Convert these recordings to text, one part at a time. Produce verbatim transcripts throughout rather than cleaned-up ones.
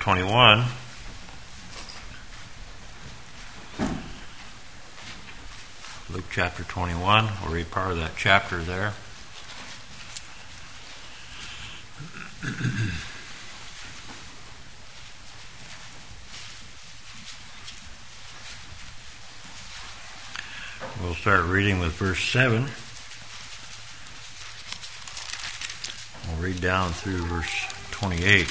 twenty-one. Luke chapter twenty-one. We'll read part of that chapter there. We'll start reading with verse seven. We'll read down through verse twenty-eight.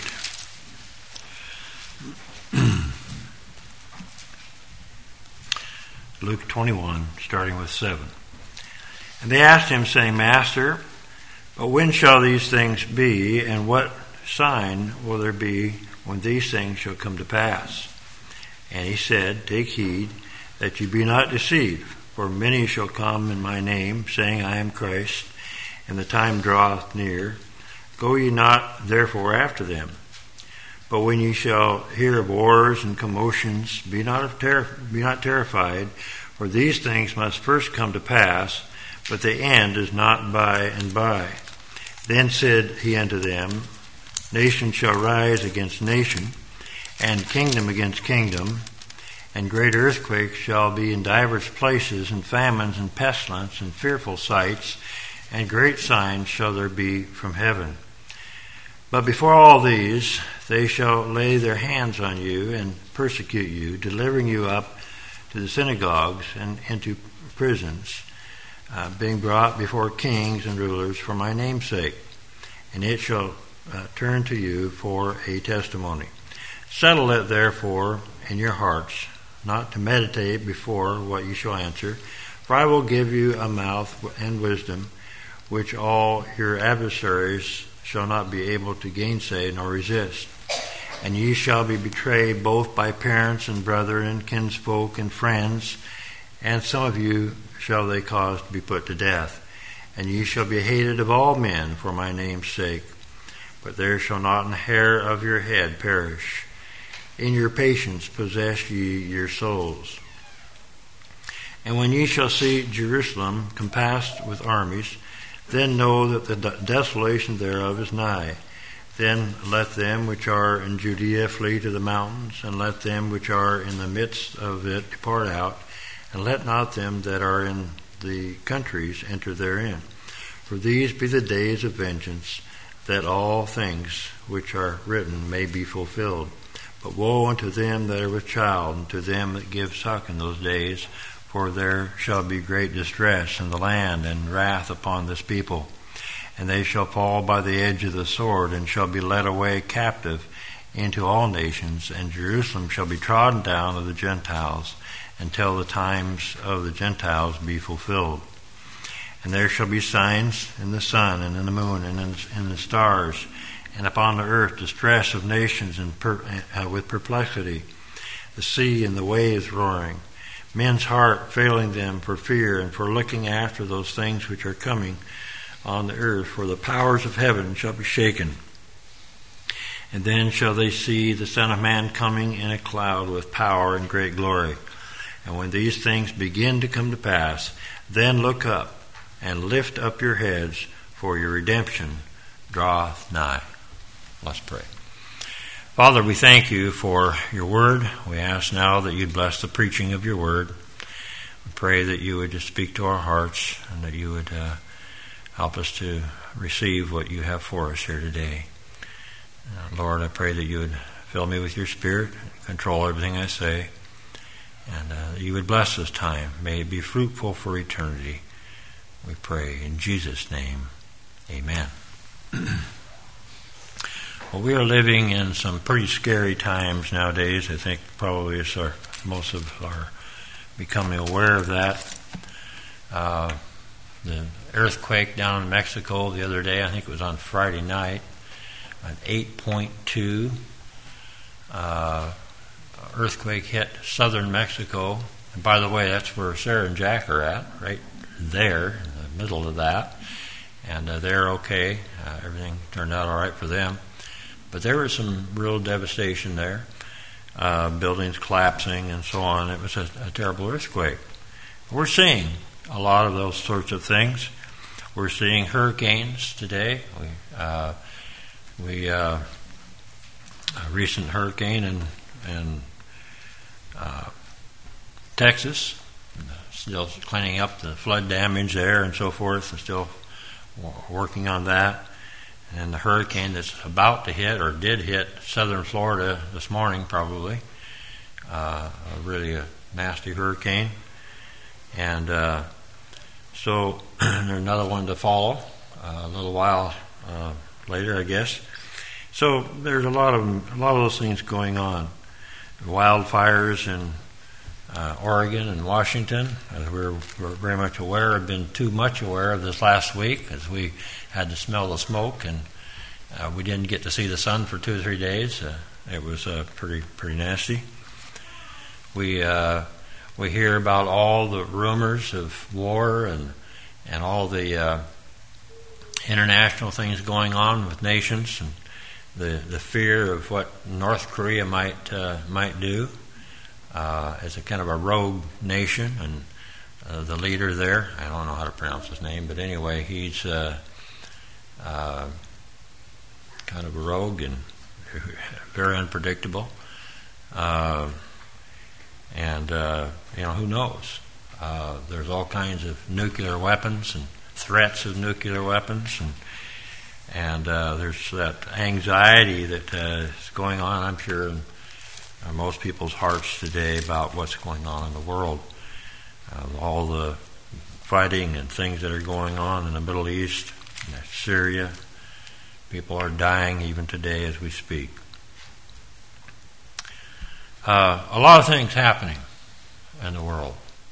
Luke twenty-one, starting with seven. And they asked him, saying, Master, but when shall these things be, and what sign will there be when these things shall come to pass? And he said, Take heed that you be not deceived, for many shall come in my name, saying, I am Christ, and the time draweth near. Go ye not therefore after them. But when ye shall hear of wars and commotions, be not of ter- be not terrified, for these things must first come to pass, but the end is not by and by. Then said he unto them, Nation shall rise against nation, and kingdom against kingdom, and great earthquakes shall be in divers places, and famines and pestilence and fearful sights, and great signs shall there be from heaven. But before all these, they shall lay their hands on you and persecute you, delivering you up to the synagogues and into prisons, uh, being brought before kings and rulers for my name's sake. And it shall uh, turn to you for a testimony. Settle it therefore in your hearts, not to meditate before what you shall answer, for I will give you a mouth and wisdom, which all your adversaries shall not be able to gainsay nor resist. And ye shall be betrayed both by parents and brethren and kinsfolk and friends, and some of you shall they cause to be put to death. And ye shall be hated of all men for my name's sake. But there shall not an hair of your head perish. In your patience possess ye your souls. And when ye shall see Jerusalem compassed with armies, then know that the desolation thereof is nigh. Then let them which are in Judea flee to the mountains, and let them which are in the midst of it depart out, and let not them that are in the countries enter therein. For these be the days of vengeance, that all things which are written may be fulfilled. But woe unto them that are with child, and to them that give suck in those days, for there shall be great distress in the land, and wrath upon this people. And they shall fall by the edge of the sword, and shall be led away captive into all nations, and Jerusalem shall be trodden down of the Gentiles, until the times of the Gentiles be fulfilled. And there shall be signs in the sun, and in the moon, and in, in the stars, and upon the earth distress of nations and per, uh, with perplexity, the sea and the waves roaring, men's heart failing them for fear and for looking after those things which are coming on the earth, for the powers of heaven shall be shaken. And then shall they see the Son of Man coming in a cloud with power and great glory. And when these things begin to come to pass, then look up and lift up your heads, for your redemption draweth nigh. Let's pray. Father, we thank you for your word. We ask now that you'd bless the preaching of your word. We pray that you would just speak to our hearts, and that you would uh, help us to receive what you have for us here today. Uh, Lord, I pray that you would fill me with your spirit, control everything I say, and uh, that you would bless this time. May it be fruitful for eternity. We pray in Jesus' name. Amen. Well, we are living in some pretty scary times nowadays. I think probably it's our, most of our becoming aware of that. Uh, the earthquake down in Mexico the other day, I think it was on Friday night, an eight point two uh, earthquake hit southern Mexico. And by the way, that's where Sarah and Jack are at, right there in the middle of that. And uh, they're okay. Uh, everything turned out all right for them. But there was some real devastation there, uh, buildings collapsing and so on. It was a, a terrible earthquake. We're seeing a lot of those sorts of things. We're seeing hurricanes today. We uh, we uh, a recent hurricane in, in uh, Texas, still cleaning up the flood damage there and so forth, and still working on that. And the hurricane that's about to hit, or did hit, southern Florida this morning probably, uh, really a nasty hurricane. And uh, so there's another one to follow uh, a little while uh, later, I guess. So there's a lot of a lot of those things going on. Wildfires in uh, Oregon and Washington, as we're, we're very much aware, have been too much aware of this last week, as we had to smell the smoke, and uh, we didn't get to see the sun for two or three days. Uh, it was uh, pretty pretty nasty. We uh, we hear about all the rumors of war and and all the uh, international things going on with nations, and the the fear of what North Korea might uh, might do uh, as a kind of a rogue nation, and uh, the leader there, I don't know how to pronounce his name, but anyway, he's uh, uh, kind of a rogue and very unpredictable. Uh, and uh, you know, who knows? Uh, there's all kinds of nuclear weapons and threats of nuclear weapons, and and uh, there's that anxiety that uh, is going on, I'm sure, in uh, most people's hearts today about what's going on in the world. Uh, all the fighting and things that are going on in the Middle East, Syria. People are dying even today as we speak. Uh, a lot of things happening in the world.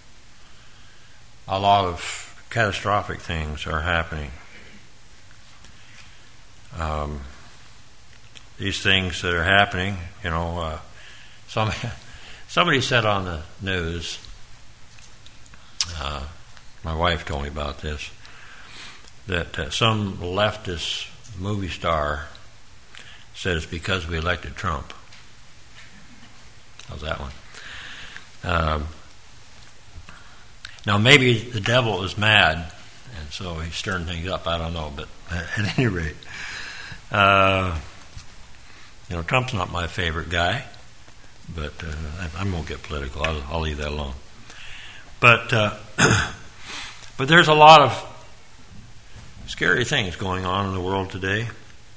A lot of catastrophic things are happening. Um, these things that are happening, you know, uh, some, somebody said on the news, uh, my wife told me about this, that uh, some leftist movie star said it's because we elected Trump. How's that one? Um, now, maybe the devil is mad, and so he's stirring things up. I don't know, but at any rate, uh, you know, Trump's not my favorite guy, but uh, I, I won't get political. I'll, I'll leave that alone. But uh, but there's a lot of scary things going on in the world today,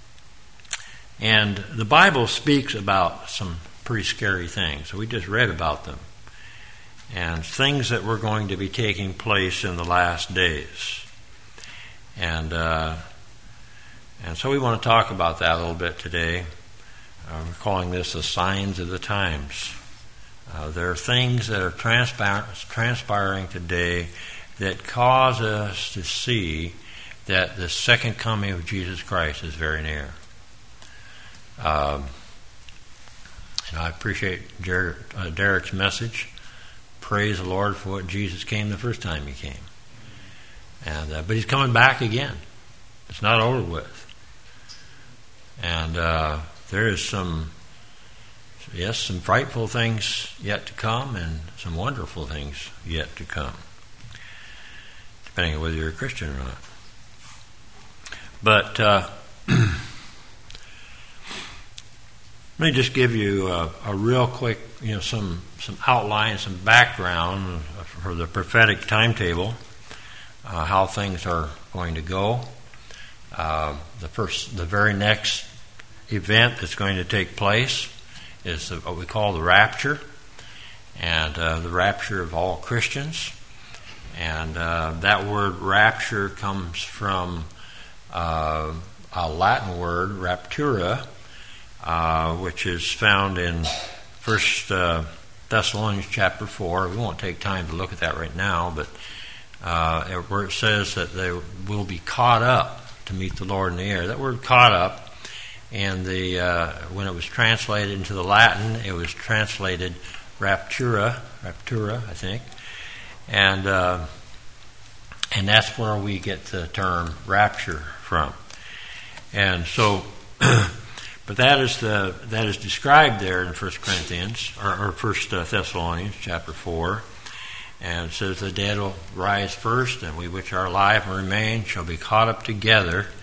and the Bible speaks about some pretty scary things. So we just read about them, and things that were going to be taking place in the last days. And uh, and so we want to talk about that a little bit today. Uh, we're calling this the signs of the times. Uh, there are things that are transpir- transpiring today that cause us to see that the second coming of Jesus Christ is very near. Um, and I appreciate Jer- uh, Derek's message. Praise the Lord for what Jesus came the first time he came. And uh, but he's coming back again. It's not over with. And uh, there is some, yes, some frightful things yet to come, and some wonderful things yet to come, depending on whether you're a Christian or not. But uh, let me just give you a, a real quick, you know, some some outline, some background for the prophetic timetable, uh, how things are going to go. Uh, the first, the very next event that's going to take place is the, what we call the rapture, and uh, the rapture of all Christians. And uh, that word rapture comes from uh, a Latin word, raptura, uh, which is found in First uh, Thessalonians chapter four. We won't take time to look at that right now, but uh, where it says that they will be caught up to meet the Lord in the air. That word "caught up," and the uh, when it was translated into the Latin, it was translated raptura, raptura, I think, and uh, and that's where we get the term rapture from. And so, but that is the that is described there in First Corinthians or, or First Thessalonians chapter four, and it says the dead will rise first, and we which are alive and remain shall be caught up together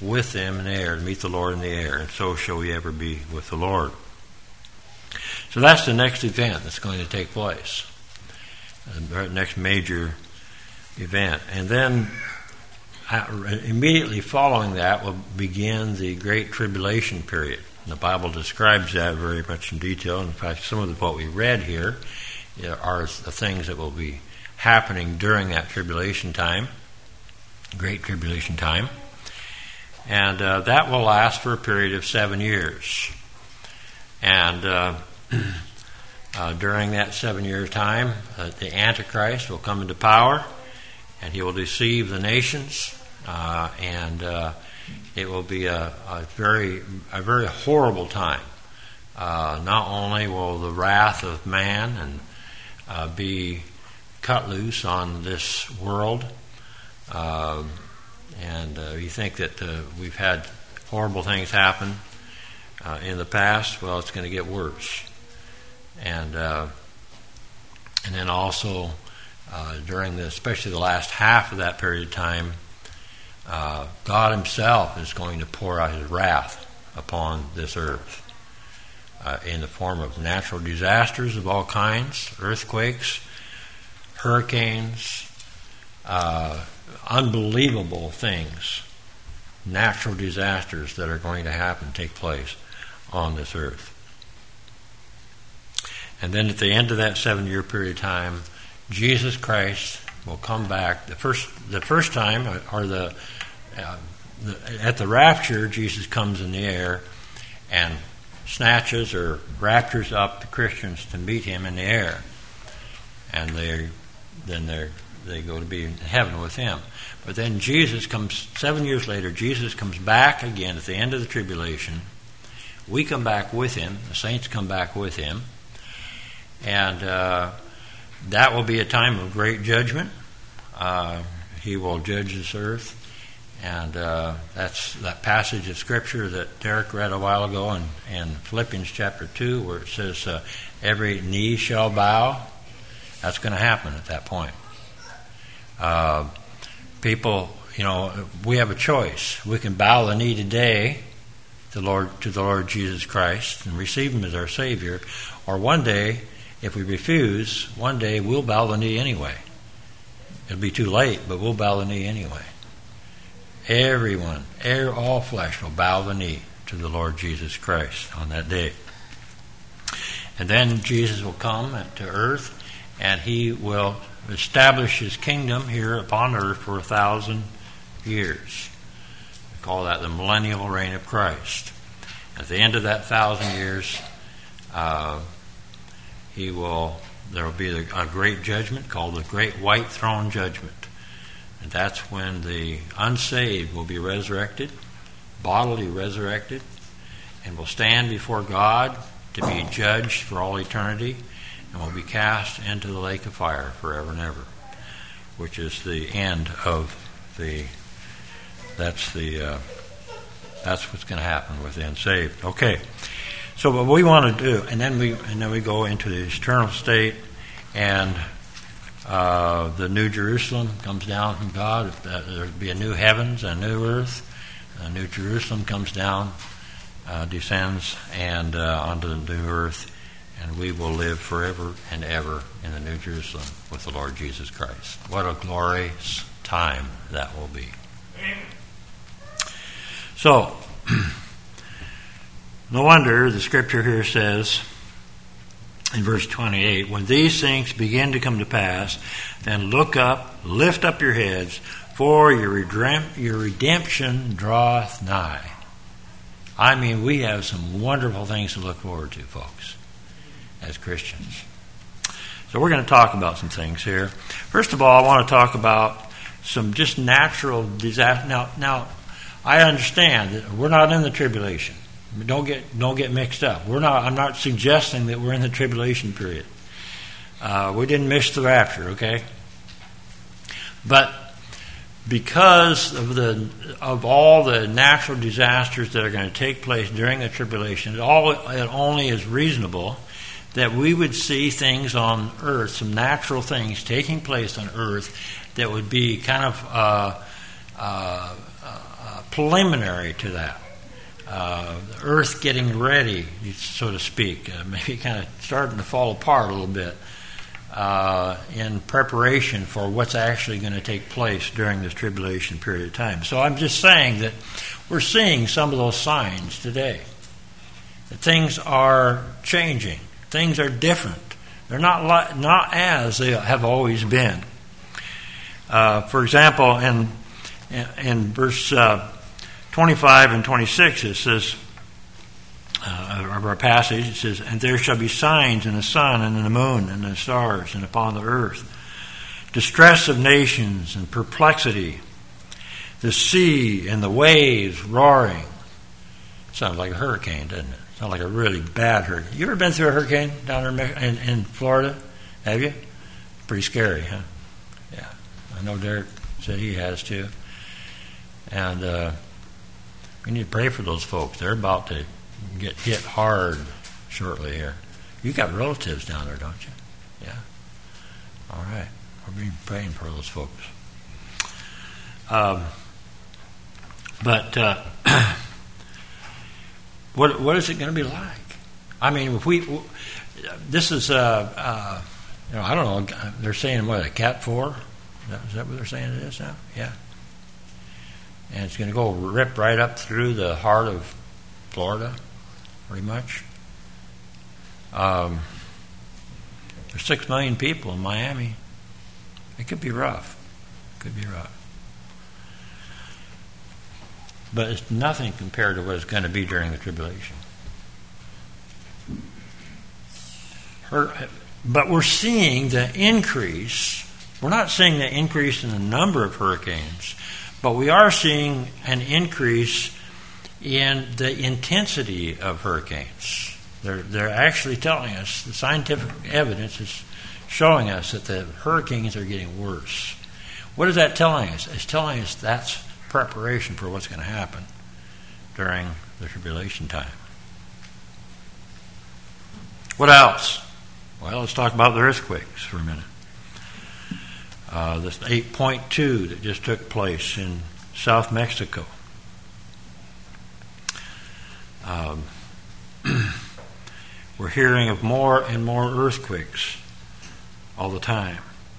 with them in the air, to meet the Lord in the air, and so shall we ever be with the Lord. So that's the next event that's going to take place, the next major event. And then uh, immediately following that will begin the Great Tribulation period. And the Bible describes that very much in detail. In fact, some of the, what we read here are the things that will be happening during that tribulation time, Great Tribulation time. And uh, that will last for a period of seven years. And uh, uh, during that seven year time, uh, the Antichrist will come into power, and he will deceive the nations, uh, and uh, it will be a, a very a very horrible time. Uh, not only will the wrath of man and uh, be cut loose on this world, uh, and uh, you think that uh, we've had horrible things happen uh, in the past. Well, it's going to get worse, and uh, and then also uh, during the, especially the last half of that period of time, uh, God Himself is going to pour out His wrath upon this earth uh, in the form of natural disasters of all kinds, earthquakes, hurricanes, uh, unbelievable things, natural disasters that are going to happen, take place on this earth. And then at the end of that seven-year period of time, Jesus Christ will come back. The first, the first time, or the, uh, the at the rapture, Jesus comes in the air and snatches or raptures up the Christians to meet Him in the air, and they then they they go to be in heaven with Him. But then Jesus comes seven years later. Jesus comes back again at the end of the tribulation. We come back with Him. The saints come back with Him. And uh, that will be a time of great judgment. Uh, he will judge this earth. And uh, that's that passage of Scripture that Derek read a while ago in, in Philippians chapter two, where it says, uh, every knee shall bow. That's going to happen at that point. Uh, people, you know, we have a choice. We can bow the knee today to the Lord, to the Lord Jesus Christ and receive Him as our Savior, or one day, if we refuse, one day we'll bow the knee anyway. It'll be too late, but we'll bow the knee anyway. Everyone, all flesh will bow the knee to the Lord Jesus Christ on that day. And then Jesus will come to earth, and He will establish His kingdom here upon earth for a thousand years. We call that the millennial reign of Christ. At the end of that thousand years, uh, He will, there will be a great judgment called the Great White Throne Judgment. And that's when the unsaved will be resurrected, bodily resurrected, and will stand before God to be judged for all eternity, and will be cast into the lake of fire forever and ever, which is the end of the, that's the, uh, that's what's going to happen with the unsaved. Okay. So what we want to do, and then we and then we go into the eternal state, and uh, the New Jerusalem comes down from God. There'll be a new heavens, a new earth. A new Jerusalem comes down, uh, descends, and uh, onto the new earth, and we will live forever and ever in the New Jerusalem with the Lord Jesus Christ. What a glorious time that will be. So. No wonder the Scripture here says in verse twenty-eight, when these things begin to come to pass, then look up, lift up your heads, for your, redrem- your redemption draweth nigh. I mean, we have some wonderful things to look forward to, folks, as Christians. So we're going to talk about some things here. First of all, I want to talk about some just natural disasters. Now, now, I understand that we're not in the tribulation. Don't get don't get mixed up. We're not. I'm not suggesting that we're in the tribulation period. Uh, we didn't miss the rapture, okay? But because of the of all the natural disasters that are going to take place during the tribulation, it all it only is reasonable that we would see things on earth, some natural things taking place on earth that would be kind of uh, uh, uh, preliminary to that. Uh, the earth getting ready, so to speak, uh, maybe kind of starting to fall apart a little bit uh, in preparation for what's actually going to take place during this tribulation period of time. So I'm just saying that we're seeing some of those signs today. That things are changing. Things are different. They're not li- not as they have always been. Uh, for example, in in, in verse uh, twenty-five and twenty-six, it says, uh, of our passage, it says, "And there shall be signs in the sun and in the moon and in the stars and upon the earth, distress of nations and perplexity, the sea and the waves roaring." Sounds like a hurricane, doesn't it? Sounds like a really bad hurricane. You ever been through a hurricane down there in, in Florida? Have you? Pretty scary, huh? Yeah. I know Derek said he has too. And uh, we need to pray for those folks. They're about to get hit hard shortly here. You got relatives down there, don't you? Yeah. All right. We'll be praying for those folks. Um, but uh, what what is it going to be like? I mean, if we this is uh, uh, you know I don't know. They're saying what, a Cat four? Is that, is that what they're saying it is now? Yeah. And it's going to go rip right up through the heart of Florida, pretty much. Um, there's six million people in Miami. It could be rough. It could be rough. But it's nothing compared to what it's going to be during the tribulation. Her, but we're seeing the increase. We're not seeing the increase in the number of hurricanes, but we are seeing an increase in the intensity of hurricanes. They're, they're actually telling us, the scientific evidence is showing us that the hurricanes are getting worse. What is that telling us? It's telling us that's preparation for what's going to happen during the tribulation time. What else? Well, let's talk about the earthquakes for a minute. Uh, this eight point two that just took place in South Mexico. Um, we're hearing of more and more earthquakes all the time.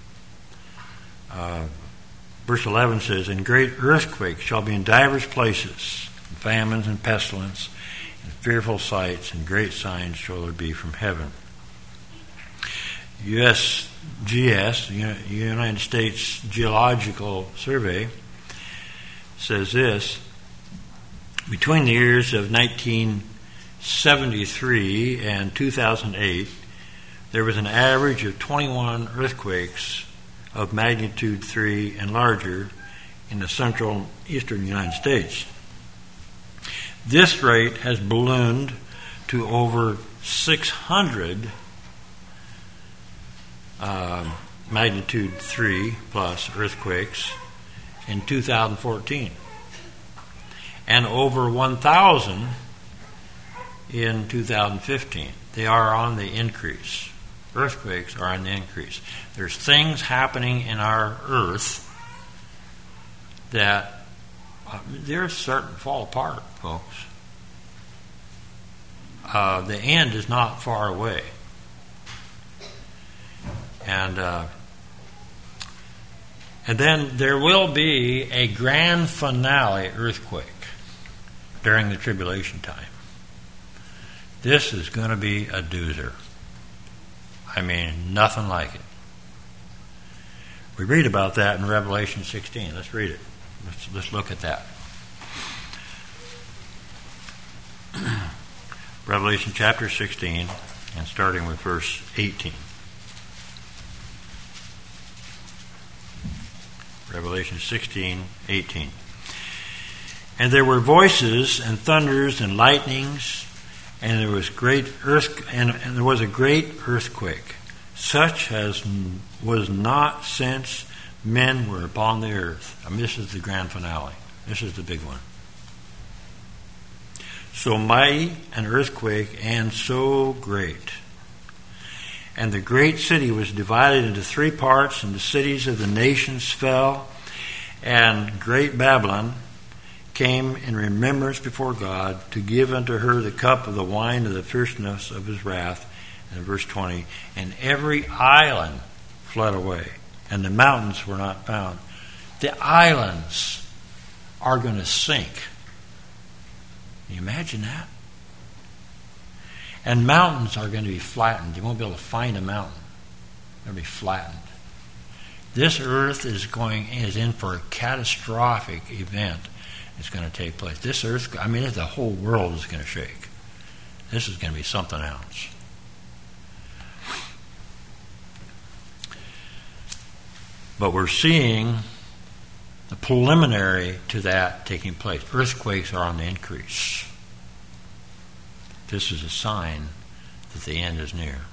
Uh, verse eleven says, "And great earthquakes shall be in divers places, and famines and pestilence, and fearful sights, and great signs shall there be from heaven." U S G S, United States Geological Survey, says this: between the years of nineteen seventy-three and two thousand eight, there was an average of twenty-one earthquakes of magnitude three and larger in the central eastern United States. This rate has ballooned to over six hundred uh, magnitude three plus earthquakes in two thousand fourteen, and over one thousand in two thousand fifteen. They are on the increase. Earthquakes are on the increase. There's things happening in our earth that uh, they're starting to fall apart, folks. Uh, the end is not far away. And uh, and then there will be a grand finale earthquake during the tribulation time. This is going to be a doozer. I mean, nothing like it. We read about that in Revelation sixteen. Let's read it. Let's, let's look at that. Revelation chapter sixteen, and starting with verse eighteen. Revelation sixteen, eighteen. "And there were voices and thunders and lightnings, and there was great earth, and, and there was a great earthquake, such as was not since men were upon the earth." I mean, this is the grand finale. This is the big one. "So mighty an earthquake, and so great. And the great city was divided into three parts, and the cities of the nations fell, and great Babylon came in remembrance before God to give unto her the cup of the wine of the fierceness of his wrath. And verse twenty, and every island fled away, and the mountains were not found. The islands are going to sink. Can you imagine that? And mountains are going to be flattened. You won't be able to find a mountain. They'll be flattened. This earth is going is in for a catastrophic event. It's going to take place. This earth, I mean, the whole world is going to shake. This is going to be something else. But we're seeing the preliminary to that taking place. Earthquakes are on the increase. This is a sign that the end is near.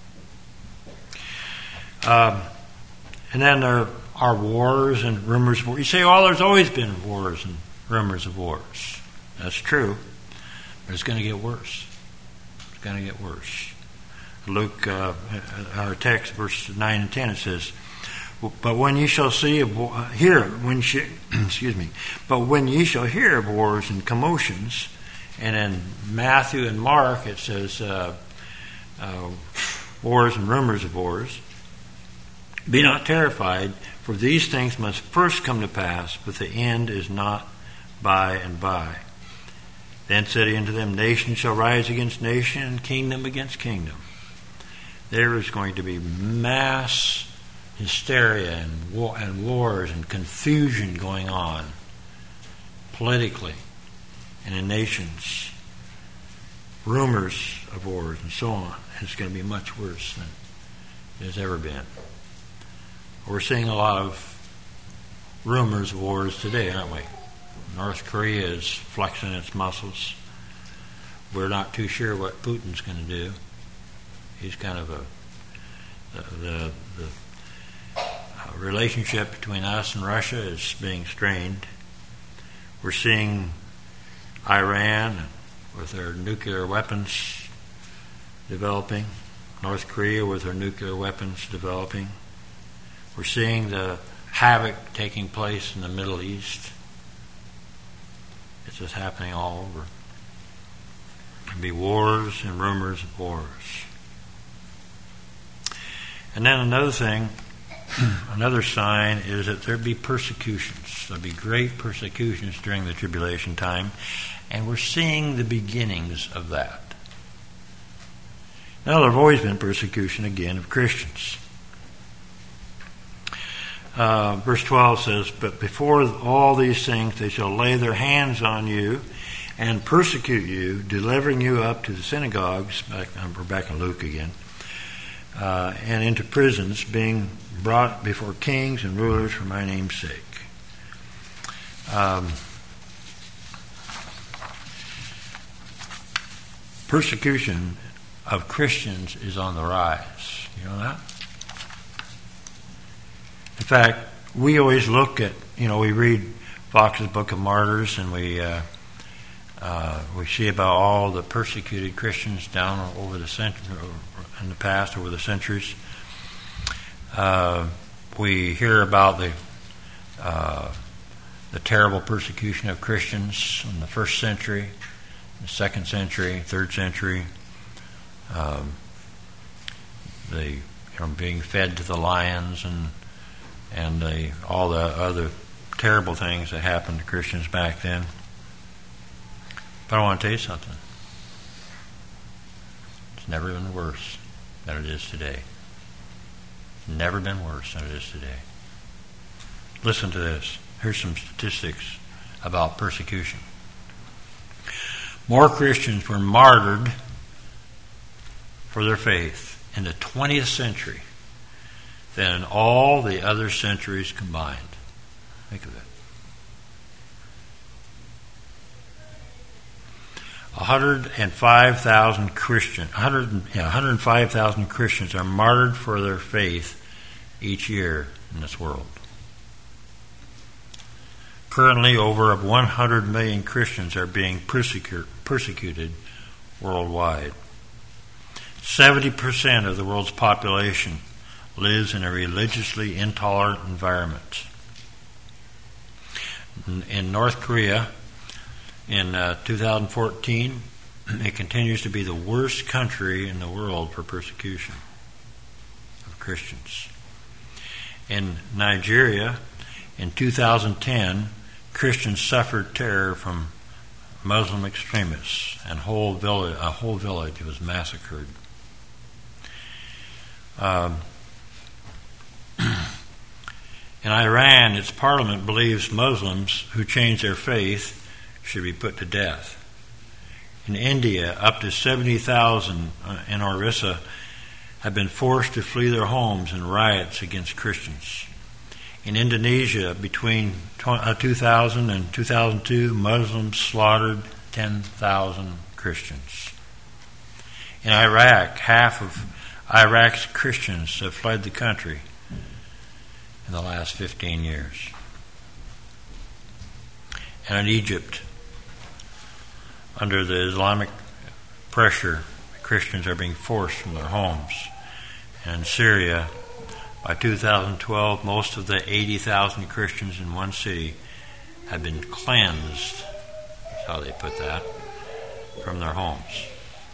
Um, and then there are wars and rumors of war. You say, oh, there's always been wars and rumors of wars. That's true. But it's going to get worse. It's going to get worse. Luke, uh, our text, verse nine and ten, it says, but when ye shall see of, hear when she, excuse me, but when ye shall hear of wars and commotions, and in Matthew and Mark it says uh, uh, wars and rumors of wars, be not terrified, for these things must first come to pass, but the end is not by and by. Then said he unto them, nation shall rise against nation, and kingdom against kingdom. There is going to be mass hysteria and, war, and wars and confusion going on politically and in nations. Rumors of wars and so on. And it's going to be much worse than it has ever been. We're seeing a lot of rumors of wars today, aren't we? North Korea is flexing its muscles. We're not too sure what Putin's going to do. He's kind of a the the, the uh, relationship between us and Russia is being strained. We're seeing Iran with their nuclear weapons developing, North Korea with their nuclear weapons developing. We're seeing the havoc taking place in the Middle East. It's just happening all over. There'll be wars and rumors of wars. And then another thing, another sign is that there'll be persecutions. There'll be great persecutions during the tribulation time, and we're seeing the beginnings of that. Now, there's always been persecution, again, of Christians. Uh, verse twelve says, but before all these things they shall lay their hands on you and persecute you, delivering you up to the synagogues, back, we're back in Luke again, uh, and into prisons, being brought before kings and rulers for my name's sake. Um, persecution of Christians is on the rise. You know that? In fact, we always look at, you know, we read Fox's Book of Martyrs, and we uh, uh, we see about all the persecuted Christians down over the cent- in the past, over the centuries. Uh, we hear about the uh, the terrible persecution of Christians in the first century, the second century, third century. Um, the you know, being fed to the lions and and the, all the other terrible things that happened to Christians back then. But I want to tell you something. It's never been worse than it is today. It's never been worse than it is today. Listen to this. Here's some statistics about persecution. More Christians were martyred for their faith in the twentieth century than in all the other centuries combined. Think of it. one hundred five thousand Christians, one hundred, yeah, one hundred five thousand Christians are martyred for their faith each year in this world. Currently, over one hundred million Christians are being persecu- persecuted worldwide. seventy percent of the world's population lives in a religiously intolerant environment. In North Korea, in uh, two thousand fourteen, it continues to be the worst country in the world for persecution of Christians. In Nigeria, in two thousand ten, Christians suffered terror from Muslim extremists, and whole village, a whole village was massacred. Um, in Iran, its parliament believes Muslims who change their faith should be put to death. In India, up to seventy thousand in Orissa have been forced to flee their homes in riots against Christians. In Indonesia, between two thousand and two thousand two, Muslims slaughtered ten thousand Christians. In Iraq, half of Iraq's Christians have fled the country in the last fifteen years. And in Egypt, under the Islamic pressure, Christians are being forced from their homes. And in Syria, by two thousand twelve, most of the eighty thousand Christians in one city had been cleansed, that's how they put that, from their homes.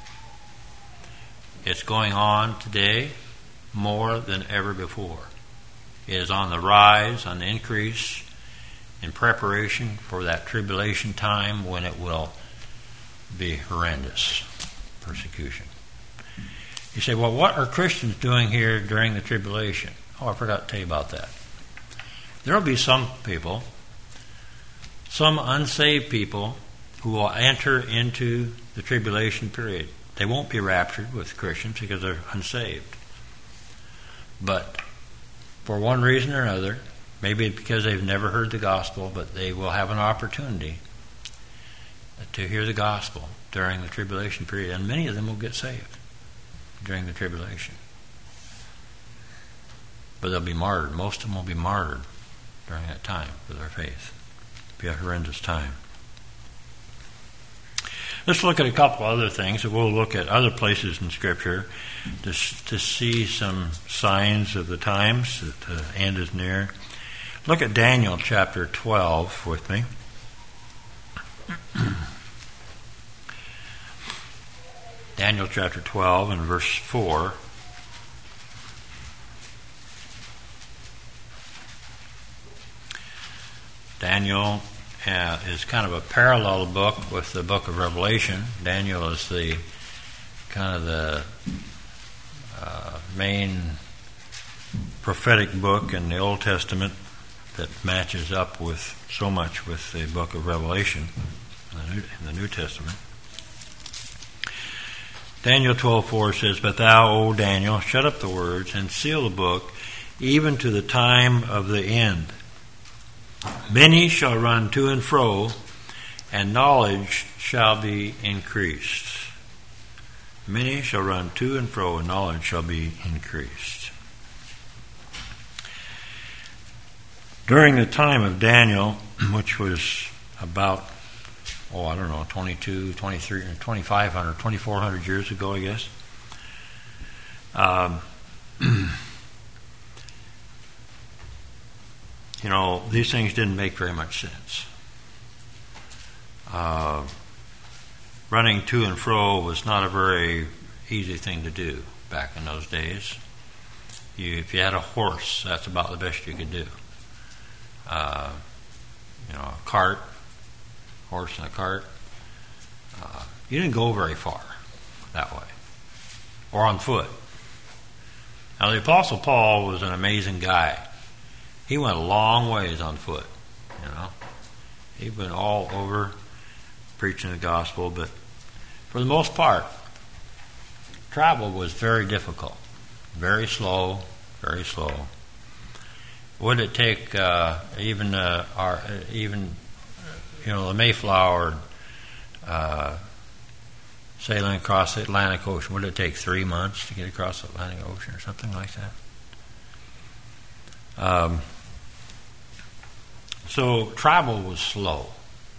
It's going on today more than ever before. It is on the rise, on the increase, in preparation for that tribulation time when it will be horrendous persecution. You say, well, what are Christians doing here during the tribulation? Oh, I forgot to tell you about that. There will be some people, some unsaved people, who will enter into the tribulation period. They won't be raptured with Christians because they're unsaved. But for one reason or another, maybe because they've never heard the gospel, but they will have an opportunity to hear the gospel during the tribulation period, and many of them will get saved during the tribulation. But they'll be martyred. Most of them will be martyred during that time for their faith. It'll be a horrendous time. Let's look at a couple other things. We'll look at other places in Scripture to, to see some signs of the times that the end is near. Look at Daniel chapter twelve with me. Daniel chapter twelve and verse four. Daniel uh, is kind of a parallel book with the book of Revelation. Daniel is the kind of the uh, main prophetic book in the Old Testament that matches up with so much with the book of Revelation in the New, in the New Testament. Daniel twelve four says, "But thou, O Daniel, shut up the words and seal the book, even to the time of the end. Many shall run to and fro, and knowledge shall be increased." Many shall run to and fro, and knowledge shall be increased. During the time of Daniel, which was about, oh, I don't know, twenty-two, twenty-three, twenty-five hundred, twenty-four hundred years ago, I guess. Um, you know, these things didn't make very much sense. Uh, running to and fro was not a very easy thing to do back in those days. You, if you had a horse, that's about the best you could do. Uh, you know, a cart, horse and a cart. Uh, you didn't go very far that way, or on foot. Now, the Apostle Paul was an amazing guy. He went a long ways on foot, you know. He went all over preaching the gospel, but for the most part, travel was very difficult, very slow, very slow. Would it take uh, even uh, our even you know the Mayflower uh, sailing across the Atlantic Ocean? Would it take three months to get across the Atlantic Ocean or something like that? Um, so travel was slow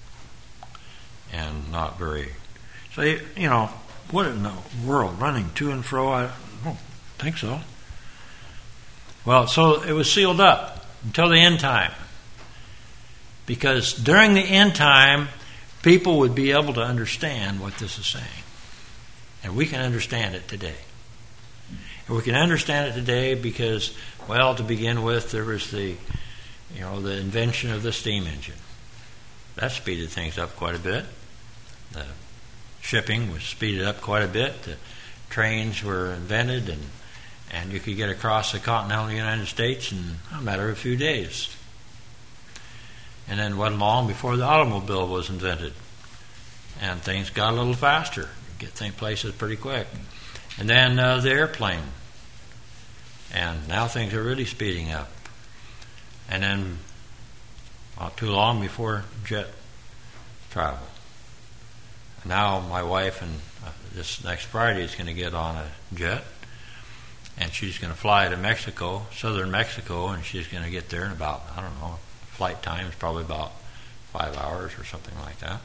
and not very. So you know what in the world running to and fro? I don't think so. Well, so it was sealed up until the end time. Because during the end time, people would be able to understand what this is saying. And we can understand it today. And we can understand it today because, well, to begin with, there was the, you know, the invention of the steam engine. That speeded things up quite a bit. The shipping was speeded up quite a bit. The trains were invented, and and you could get across the continental United States in a matter of a few days. And then it wasn't long before the automobile was invented, and things got a little faster. You get things places pretty quick. And then uh, the airplane, and now things are really speeding up. And then not too long before jet travel. Now my wife and uh, this next Friday is going to get on a jet, and she's going to fly to Mexico, southern Mexico, and she's going to get there in about, I don't know, flight time is probably about five hours or something like that.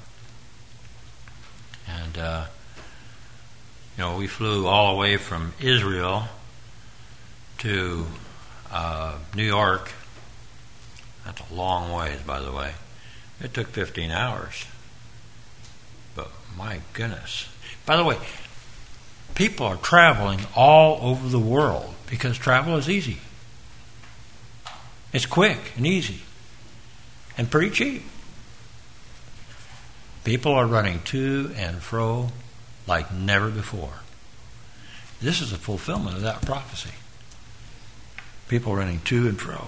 And, uh, you know, we flew all the way from Israel to uh, New York. That's a long ways, by the way. It took fifteen hours. But my goodness. By the way, people are traveling all over the world because travel is easy. It's quick and easy and pretty cheap. People are running to and fro like never before. This is a fulfillment of that prophecy. People running to and fro.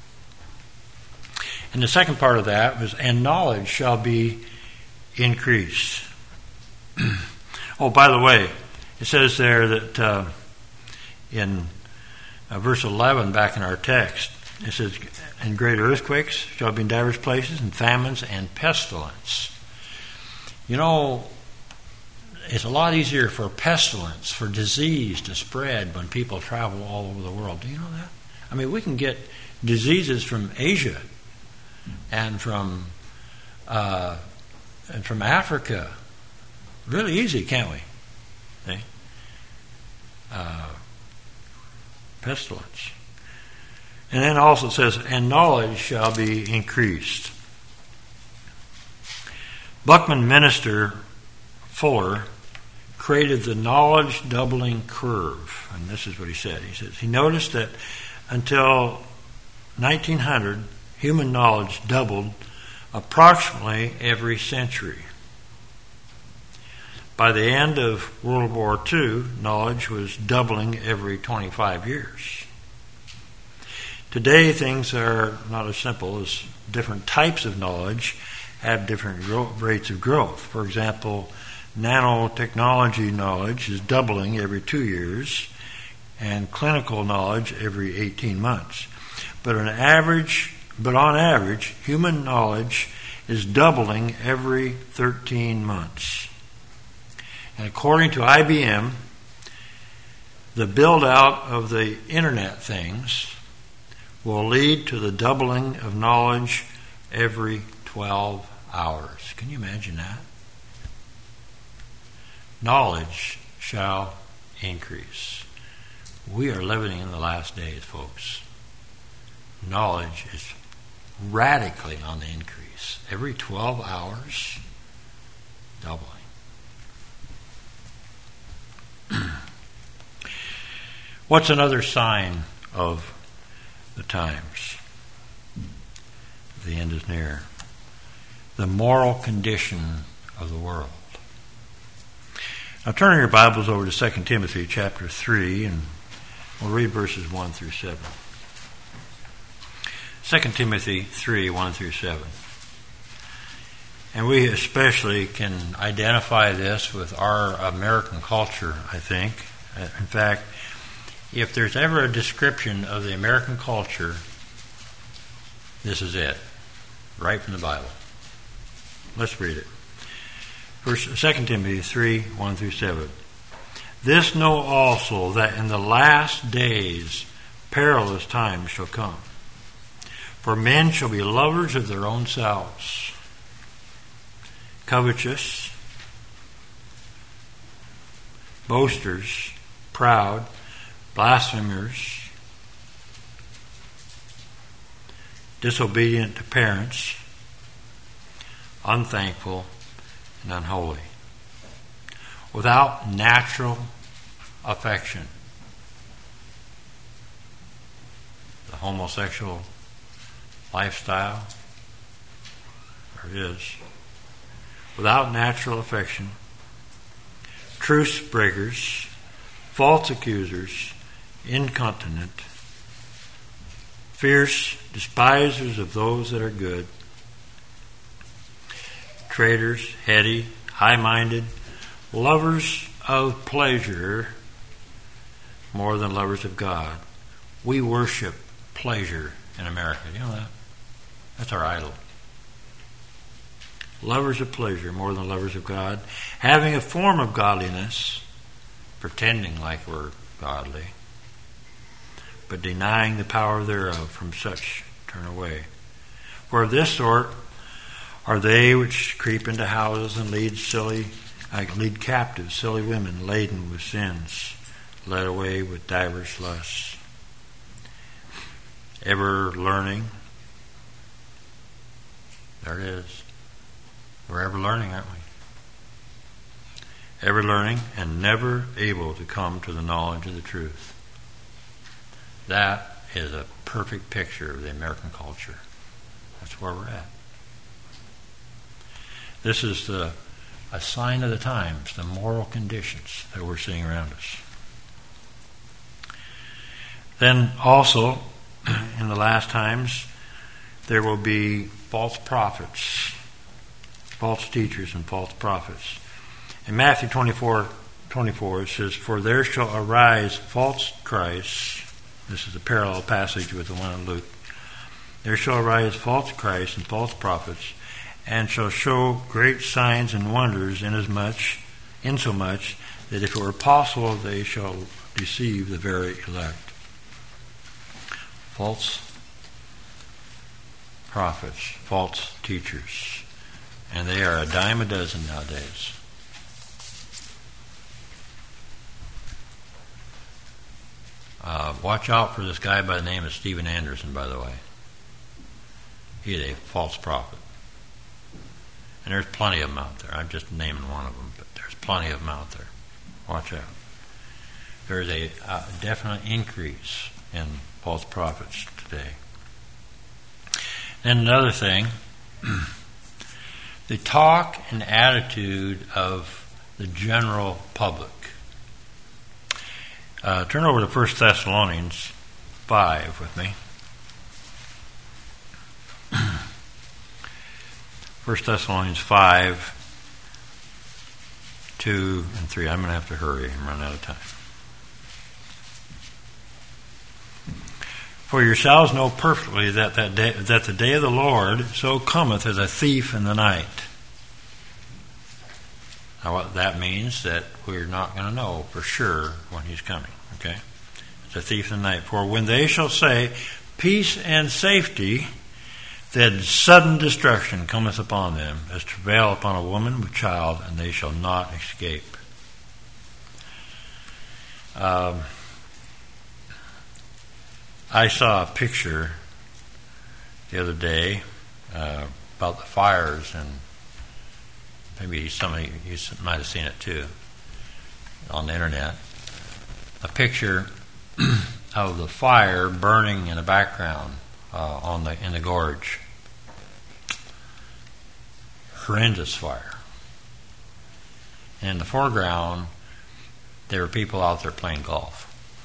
And the second part of that was, and knowledge shall be increased. Oh, by the way, it says there that uh, in uh, verse eleven, back in our text, it says, and great earthquakes shall be in divers places, and famines and pestilence. You know, it's a lot easier for pestilence, for disease to spread when people travel all over the world. Do you know that? I mean, we can get diseases from Asia and from uh, and from Africa really easy, can't we? See? Uh, pestilence. And then also it says, and knowledge shall be increased. Buckman Minister Fuller created the knowledge doubling curve. And this is what he said. He says, he noticed that until nineteen hundred, human knowledge doubled approximately every century. By the end of World War Two, knowledge was doubling every twenty-five years. Today, things are not as simple as different types of knowledge have different gro- rates of growth. For example, nanotechnology knowledge is doubling every two years, and clinical knowledge every eighteen months. But on average, but on average, human knowledge is doubling every thirteen months. And according to I B M, the build-out of the Internet things will lead to the doubling of knowledge every twelve hours. Can you imagine that? Knowledge shall increase. We are living in the last days, folks. Knowledge is radically on the increase. Every twelve hours, doubling. What's another sign of the times? The end is near. The moral condition of the world. Now turn your Bibles over to Second Timothy chapter three, and we'll read verses one through seven. Second Timothy three, one through seven. And we especially can identify this with our American culture, I think. In fact, if there's ever a description of the American culture, this is it, right from the Bible. Let's read it. First, Second Timothy three, one through seven. This know also, that in the last days perilous times shall come. For men shall be lovers of their own selves, covetous, boasters, proud, blasphemers, disobedient to parents, unthankful, and unholy, without natural affection. The homosexual lifestyle, there it is. Without natural affection, truce breakers, false accusers, incontinent, fierce despisers of those that are good, traitors, heady, high-minded, lovers of pleasure more than lovers of God. We worship pleasure in America. You know that? That's our idol. Lovers of pleasure more than lovers of God, having a form of godliness, pretending like we're godly, but denying the power thereof. From such turn away. For of this sort are they which creep into houses and lead silly, uh, lead captive silly women laden with sins, led away with divers lusts. Ever learning. There it is. We're ever learning, aren't we? Ever learning and never able to come to the knowledge of the truth. That is a perfect picture of the American culture. That's where we're at. This is the a sign of the times, the moral conditions that we're seeing around us. Then also, in the last times, there will be false prophets, false teachers and false prophets. In Matthew twenty-four, twenty-four, it says, "For there shall arise false Christs." This is a parallel passage with the one in Luke. "There shall arise false Christs and false prophets, and shall show great signs and wonders, inasmuch, insomuch that if it were possible, they shall deceive the very elect." False prophets, false teachers. And they are a dime a dozen nowadays. Uh, watch out for this guy by the name of Stephen Anderson, by the way. He is a false prophet. And there's plenty of them out there. I'm just naming one of them, but there's plenty of them out there. Watch out. There's a, a definite increase in false prophets today. And another thing, the talk and attitude of the general public. Uh, turn over to First Thessalonians five with me. First Thessalonians five, two and three. I'm going to have to hurry and run out of time. "For yourselves know perfectly that, that, day, that the day of the Lord so cometh as a thief in the night." Now what that means, that we're not going to know for sure when he's coming. Okay? It's a thief in the night. "For when they shall say, peace and safety, then sudden destruction cometh upon them, as travail upon a woman with child, and they shall not escape." Um, I saw a picture the other day uh, about the fires, and maybe somebody you might have seen it too on the internet. A picture of the fire burning in the background uh, on the in the gorge. Horrendous fire. And in the foreground, there were people out there playing golf.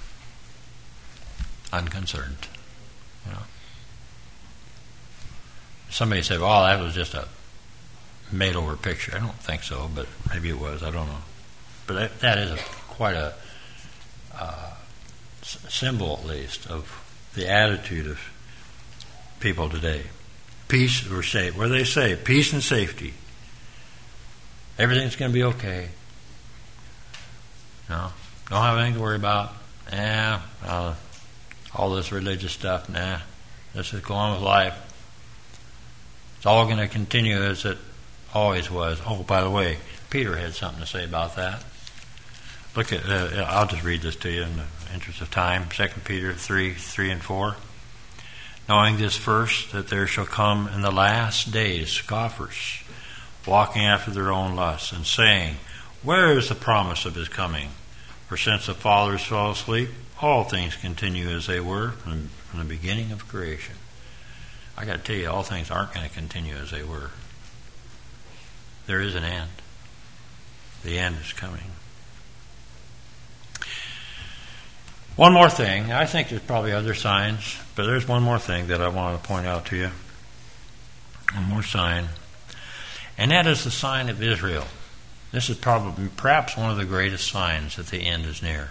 Unconcerned. You know. Somebody said, "Well, that was just a made-over picture." I don't think so, but maybe it was. I don't know. But that, that is a, quite a uh, s- symbol, at least, of the attitude of people today. Peace or safe. What do they say? Peace and safety. Everything's going to be okay. No, don't have anything to worry about. Yeah, uh, all this religious stuff. Nah, let's just go on with life. It's all going to continue as it always was. Oh, by the way, Peter had something to say about that. Look at. Uh, I'll just read this to you in the interest of time. Second Peter three, three and four. "Knowing this first, that there shall come in the last days scoffers, walking after their own lusts, and saying, where is the promise of his coming? For since the fathers fell asleep, all things continue as they were from, from the beginning of creation. I got to tell you, all things aren't going to continue as they were. There is an end. The end is coming. One more thing. I think there's probably other signs, but there's one more thing that I want to point out to you. One more sign. And that is the sign of Israel. This is probably, perhaps one of the greatest signs that the end is near.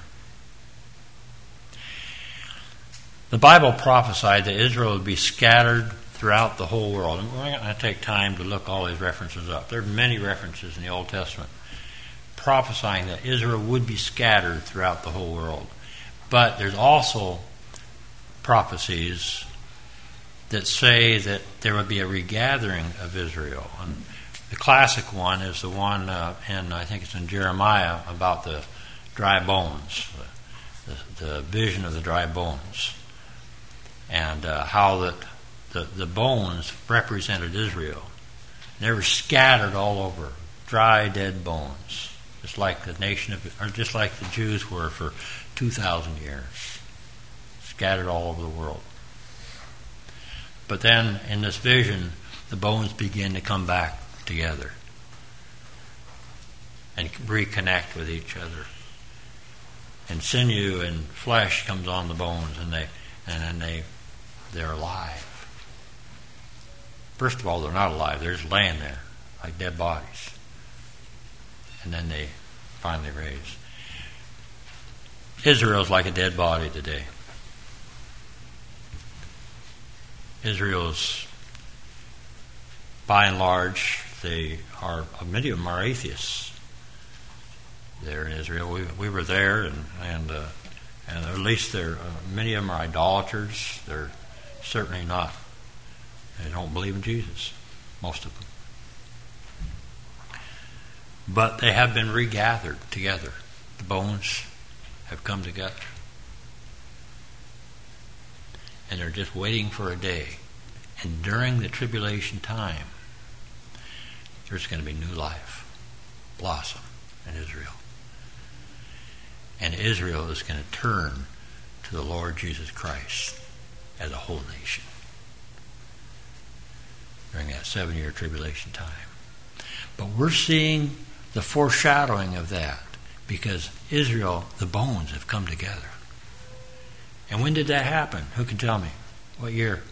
The Bible prophesied that Israel would be scattered throughout the whole world. And we're not going to take time to look all these references up. There are many references in the Old Testament prophesying that Israel would be scattered throughout the whole world. But there's also prophecies that say that there would be a regathering of Israel. And the classic one is the one, uh, in, I think it's in Jeremiah, about the dry bones, the, the vision of the dry bones, and uh, how that the, the bones represented Israel. They were scattered all over, dry, dead bones, just like the nation of, or just like the Jews were for two thousand years, scattered all over the world. But then in this vision, the bones begin to come back together and reconnect with each other. And sinew and flesh comes on the bones, and they and then they they're alive. First of all, they're not alive; they're just laying there like dead bodies, and then they finally raise. Israel's like a dead body today. Israel's, by and large, they are, many of them are atheists. There in Israel, we we were there, and and uh, and at least they're uh, many of them are idolaters. They're certainly not. They don't believe in Jesus, most of them. But they have been regathered together. The bones have come together. And they're just waiting for a day. And during the tribulation time, there's going to be new life blossom in Israel. And Israel is going to turn to the Lord Jesus Christ as a whole nation during that seven-year tribulation time. But we're seeing the foreshadowing of that, because Israel, the bones, have come together. And when did that happen? Who can tell me? What year?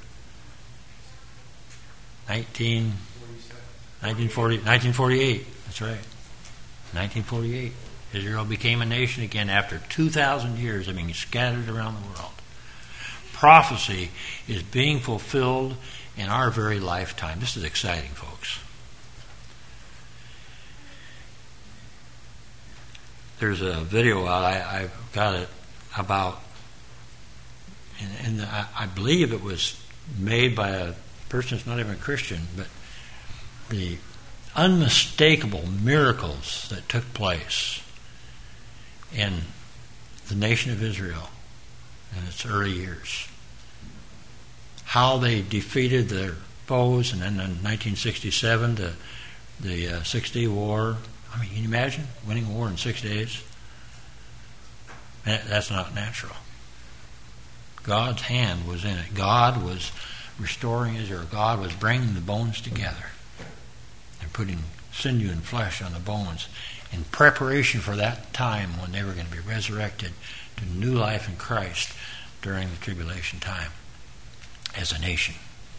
nineteen, nineteen forty, nineteen forty-eight. That's right. nineteen forty-eight. Israel became a nation again after two thousand years of being scattered around the world. Prophecy is being fulfilled in our very lifetime. This is exciting, folks. There's a video out, I, I've got it, about, and, and I, I believe it was made by a person that's not even a Christian, but the unmistakable miracles that took place in the nation of Israel in its early years. How they defeated their foes, and then in nineteen sixty-seven, the, the uh, Six-Day War. I mean, can you imagine winning a war in six days? That's not natural. God's hand was in it. God was restoring Israel. God was bringing the bones together and putting sinew and flesh on the bones in preparation for that time when they were going to be resurrected to new life in Christ during the tribulation time as a nation.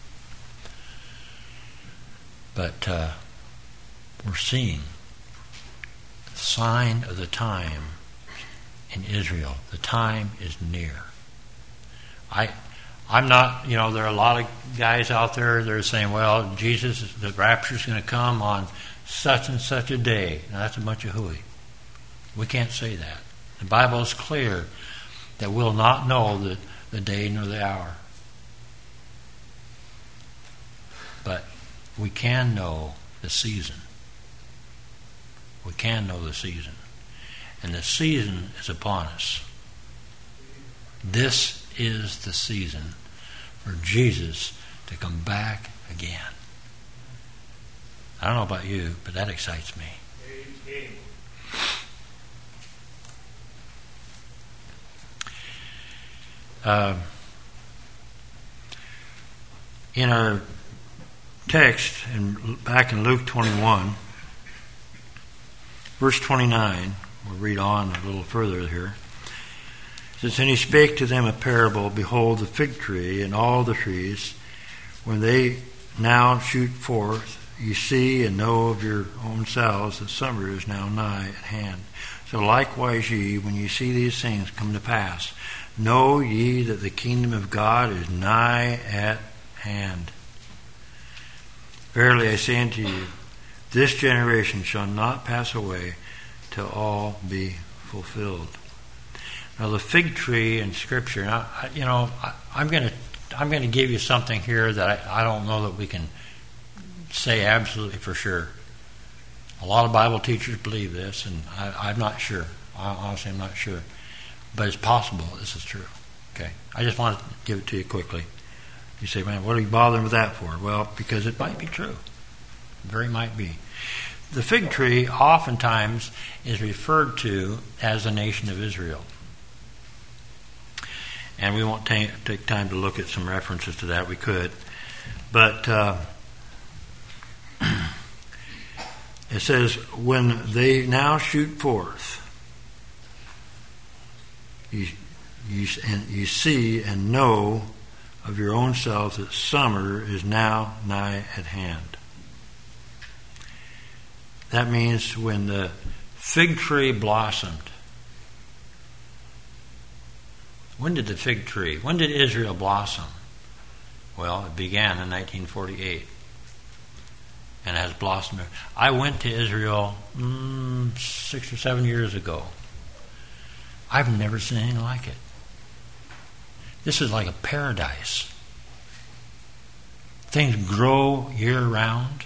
But uh, we're seeing the sign of the time in Israel. The time is near. I, I'm not, you know, there are a lot of guys out there that are saying, well, Jesus, the rapture is going to come on such and such a day. Now, that's a bunch of hooey. We can't say that. The Bible is clear that we'll not know the, the day nor the hour. But we can know the season. We can know the season. And the season is upon us. This is the season for Jesus to come back again. I don't know about you, but that excites me. Uh, in our text, in, back in Luke twenty-one, verse twenty-nine, we'll read on a little further here. It says, "And he spake to them a parable, behold, the fig tree and all the trees, when they now shoot forth, ye see and know of your own selves that summer is now nigh at hand. So likewise ye, when ye see these things come to pass, know ye that the kingdom of God is nigh at hand. Verily I say unto you, this generation shall not pass away till all be fulfilled." Now the fig tree in Scripture, now, you know, I, I'm going to I'm going to give you something here that I, I don't know that we can say absolutely for sure. A lot of Bible teachers believe this, and I, I'm not sure. I, honestly, I'm not sure. But it's possible this is true. Okay, I just want to give it to you quickly. You say, man, what are you bothering with that for? Well, because it might be true. It very might be. The fig tree oftentimes is referred to as the nation of Israel. And we won't ta- take time to look at some references to that. We could. But uh, it says, when they now shoot forth, you, you, and you see and know of your own selves that summer is now nigh at hand. That means when the fig tree blossomed. When did the fig tree, when did Israel blossom? Well, it began in nineteen forty-eight and has blossomed. I went to Israel mm, six or seven years ago. I've never seen anything like it. This is like a paradise. Things grow year round.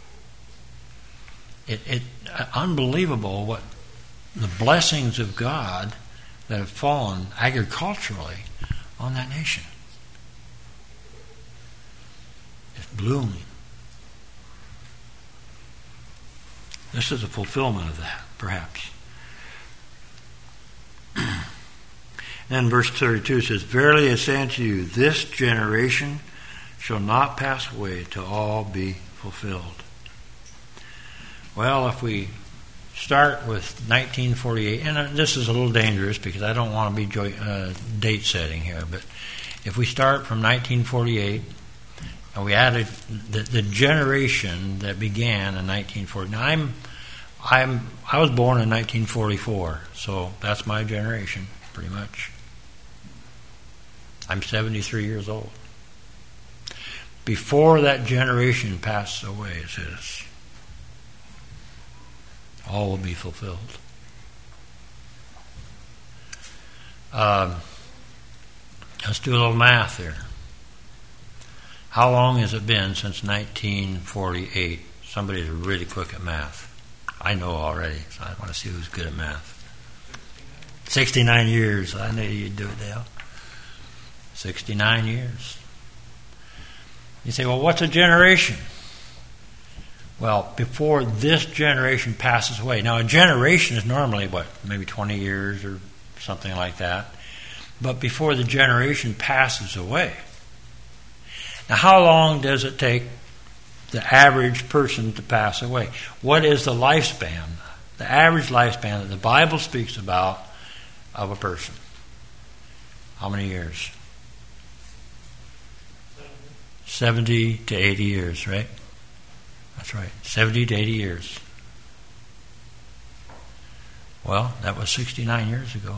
It, it unbelievable what the blessings of God that have fallen agriculturally on that nation. It's blooming. This is a fulfillment of that, perhaps. Then verse thirty-two says, "Verily I say unto you, this generation shall not pass away till all be fulfilled." Well, if we start with nineteen forty-eight, and this is a little dangerous because I don't want to be joy, uh, date setting here, but if we start from nineteen forty-eight and we added the, the generation that began in nineteen forty. Now I'm, I'm, I was born in nineteen forty-four, so that's my generation, pretty much. I'm seventy-three years old. Before that generation passed away, it says, all will be fulfilled. Um, let's do a little math here. How long has it been since nineteen forty-eight? Somebody's really quick at math. I know already, so I want to see who's good at math. sixty-nine years. I knew you'd do it, Dale. sixty-nine years. You say, well, what's a generation? Well, before this generation passes away. Now, a generation is normally, what, maybe twenty years or something like that. But before the generation passes away. Now, how long does it take the average person to pass away? What is the lifespan, the average lifespan that the Bible speaks about of a person? How many years? seventy to eighty years, right? That's right. seventy to eighty years. Well, that was sixty-nine years ago.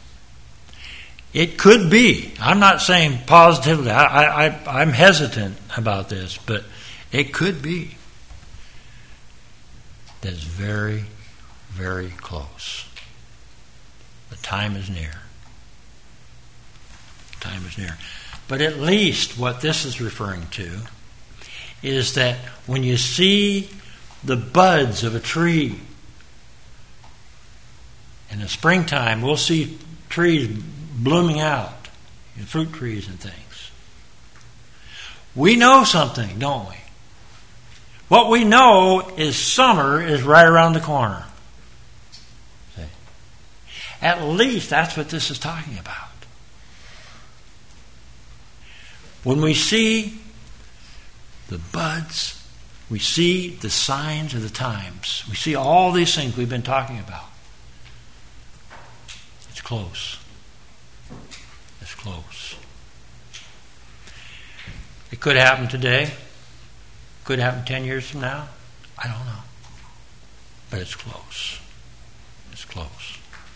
It could be. I'm not saying positively. I, I, I'm hesitant about this, but it could be. That is very, very close. The time is near. The time is near. But at least what this is referring to is that when you see the buds of a tree in the springtime, we'll see trees blooming out, fruit trees and things. We know something, don't we? What we know is summer is right around the corner. See? At least that's what this is talking about. When we see the buds, we see the signs of the times. We see all these things we've been talking about. It's close. It's close. It could happen today. Could happen ten years from now. I don't know. But it's close. It's close.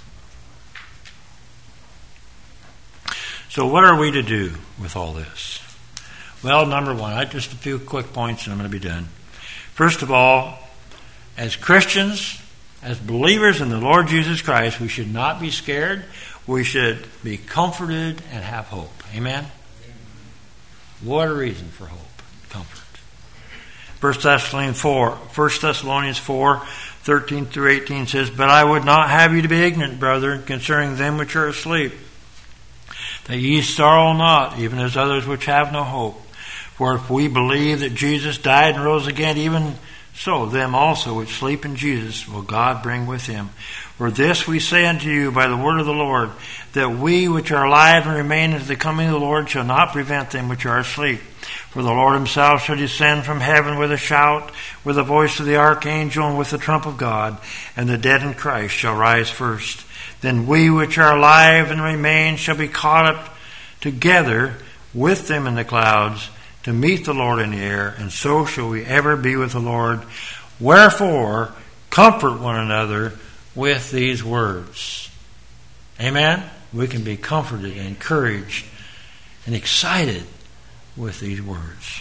So what are we to do with all this? Well, number one, I just a few quick points and I'm going to be done. First of all, as Christians, as believers in the Lord Jesus Christ, we should not be scared. We should be comforted and have hope. Amen? What a reason for hope, comfort. First Thessalonians four, First Thessalonians four, thirteen through eighteen says, "But I would not have you to be ignorant, brethren, concerning them which are asleep, that ye sorrow not, even as others which have no hope. For if we believe that Jesus died and rose again, even so them also which sleep in Jesus will God bring with him. For this we say unto you by the word of the Lord, that we which are alive and remain unto the coming of the Lord shall not prevent them which are asleep. For the Lord himself shall descend from heaven with a shout, with the voice of the archangel, and with the trump of God, and the dead in Christ shall rise first. Then we which are alive and remain shall be caught up together with them in the clouds, to meet the Lord in the air, and so shall we ever be with the Lord. Wherefore, comfort one another with these words." Amen? We can be comforted and encouraged and excited with these words.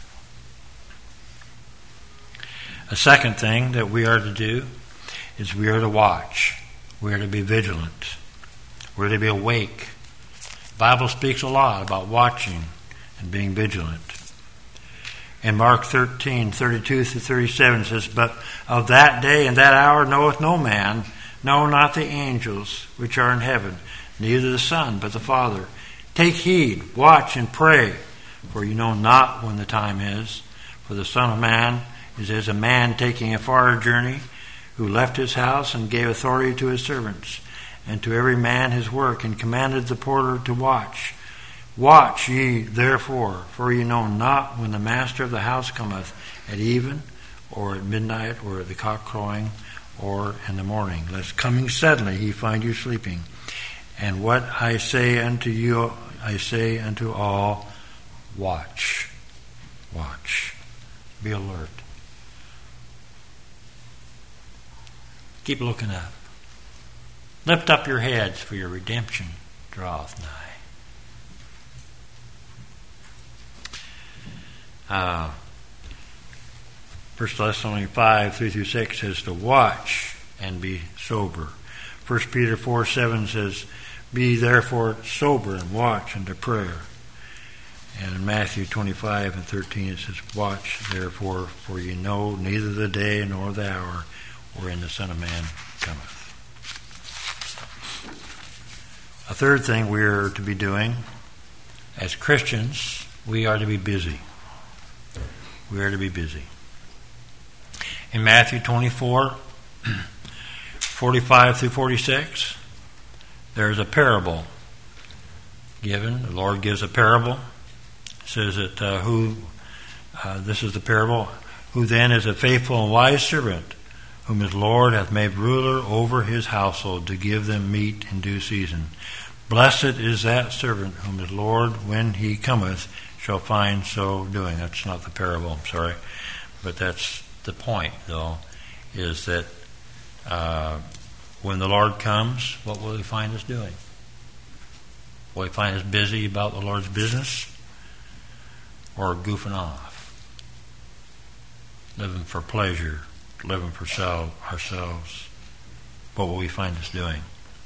A second thing that we are to do is we are to watch. We are to be vigilant. We are to be awake. The Bible speaks a lot about watching and being vigilant. In Mark thirteen, thirty-two through thirty-seven says, "But of that day and that hour knoweth no man, no, not the angels which are in heaven, neither the Son, but the Father. Take heed, watch and pray, for you know not when the time is. For the Son of Man is as a man taking a far journey, who left his house and gave authority to his servants, and to every man his work, and commanded the porter to watch. Watch ye therefore, for ye know not when the master of the house cometh, at even, or at midnight, or at the cock crowing, or in the morning, lest coming suddenly he find you sleeping. And what I say unto you, I say unto all, watch." Watch. Be alert. Keep looking up. Lift up your heads, for your redemption draweth nigh. Uh, First Thessalonians five, three through six says to watch and be sober. First Peter four, seven says, "Be therefore sober and watch unto prayer." And in Matthew twenty-five and thirteen it says, "Watch therefore, for ye know neither the day nor the hour wherein the Son of Man cometh." A third thing we are to be doing as Christians, we are to be busy. We are to be busy. In Matthew twenty-four, forty-five through forty-six, there is a parable given. The Lord gives a parable. It says that uh, who, uh, this is the parable, "Who then is a faithful and wise servant, whom his Lord hath made ruler over his household, to give them meat in due season. Blessed is that servant whom his Lord, when he cometh, shall find so doing." That's not the parable, I'm sorry. But that's the point, though, is that uh, when the Lord comes, what will he find us doing? Will he find us busy about the Lord's business? Or goofing off? Living for pleasure, living for self, ourselves? What will we find us doing?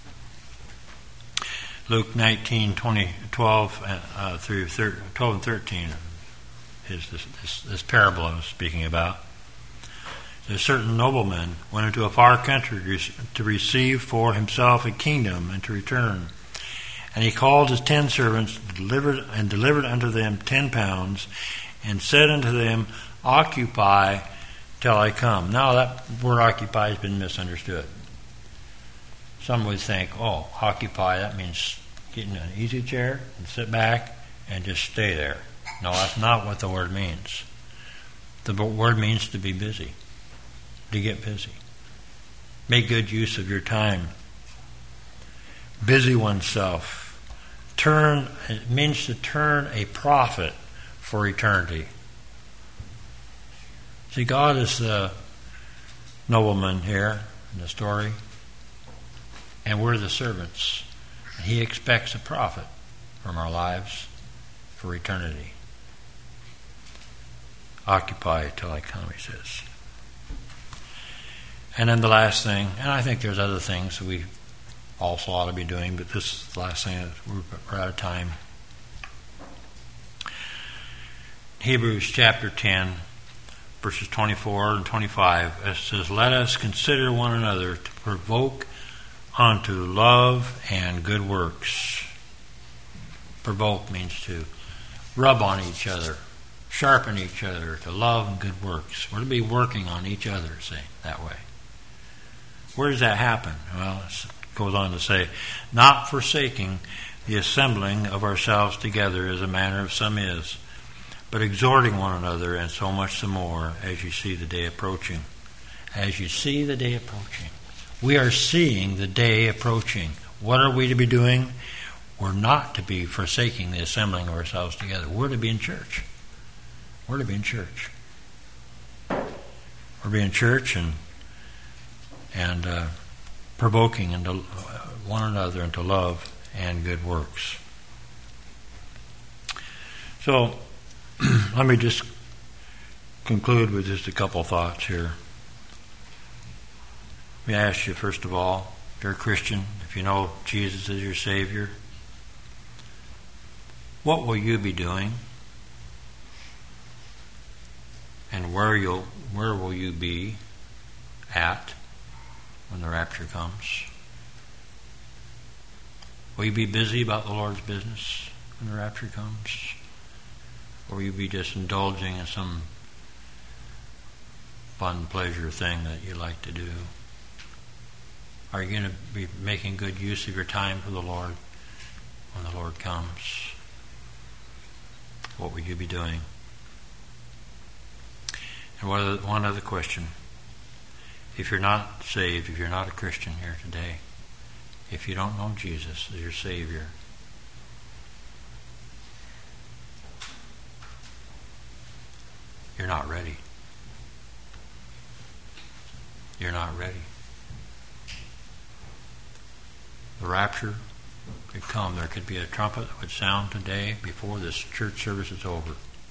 Luke nineteen, twenty, twelve uh, through thirteen, twelve and thirteen is this, this, this parable I was speaking about. A certain nobleman went into a far country to receive for himself a kingdom and to return. And he called his ten servants delivered and delivered unto them ten pounds, and said unto them, "Occupy till I come. Now that word occupy has been misunderstood. Some would think, oh, occupy, that means get in an easy chair and sit back and just stay there. No, that's not what the word means. The word means to be busy, to get busy. Make good use of your time. Busy oneself. Turn, it means to turn a profit for eternity. See, God is the nobleman here in the story, and we're the servants. He expects a profit from our lives for eternity. Occupy till I come, he says. And then the last thing, and I think there's other things that we also ought to be doing, but this is the last thing. We're out of time. Hebrews chapter ten, verses twenty-four and twenty-five, it says, "Let us consider one another to provoke unto love and good works." Provoke means to rub on each other, sharpen each other, to love and good works. We're to be working on each other, say, that way. Where does that happen? Well, it goes on to say, "Not forsaking the assembling of ourselves together as a manner of some is, but exhorting one another, and so much the more as you see the day approaching." As you see the day approaching. We are seeing the day approaching. What are we to be doing? We're not to be forsaking the assembling of ourselves together. We're to be in church. We're to be in church. We're to be in church and and uh, provoking into one another into love and good works. So, let me just conclude with just a couple thoughts here. Let me ask you, first of all, if you're a Christian, if you know Jesus as your Savior, what will you be doing? And where you'll where will you be at when the rapture comes? Will you be busy about the Lord's business when the rapture comes? Or will you be just indulging in some fun pleasure thing that you like to do? Are you going to be making good use of your time for the Lord when the Lord comes? What will you be doing? And one other, one other question. If you're not saved, if you're not a Christian here today, if you don't know Jesus as your Savior, you're not ready. You're not ready. The rapture could come. There could be a trumpet that would sound today before this church service is over.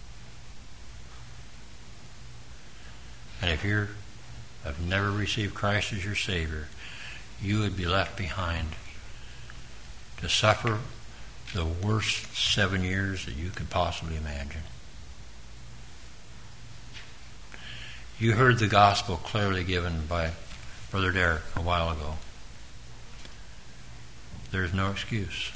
And if you have never received Christ as your Savior, you would be left behind to suffer the worst seven years that you could possibly imagine. You heard the gospel clearly given by Brother Derek a while ago. There's no excuse.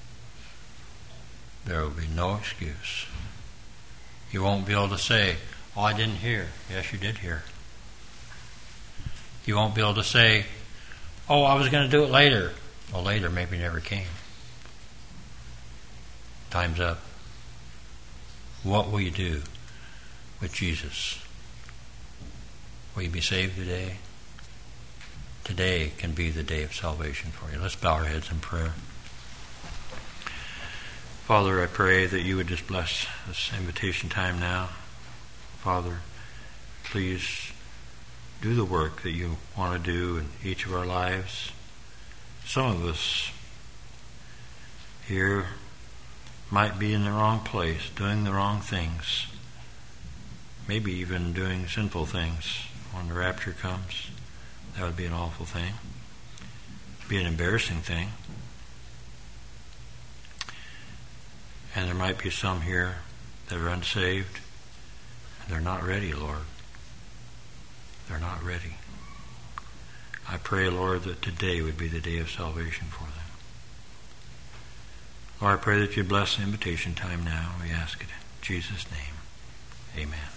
There will be no excuse. You won't be able to say, "Oh, I didn't hear." Yes, you did hear. You won't be able to say, "Oh, I was going to do it later." Well, later maybe never came. Time's up. What will you do with Jesus? Will you be saved today? Today can be the day of salvation for you. Let's bow our heads in prayer. Father, I pray that you would just bless this invitation time now. Father, please do the work that you want to do in each of our lives. Some of us here might be in the wrong place, doing the wrong things, maybe even doing sinful things. When the rapture comes, that would be an awful thing. It'd be an embarrassing thing. And there might be some here that are unsaved, and they're not ready, Lord. They're not ready. I pray, Lord, that today would be the day of salvation for them. Lord, I pray that you bless the invitation time now. We ask it in Jesus' name. Amen.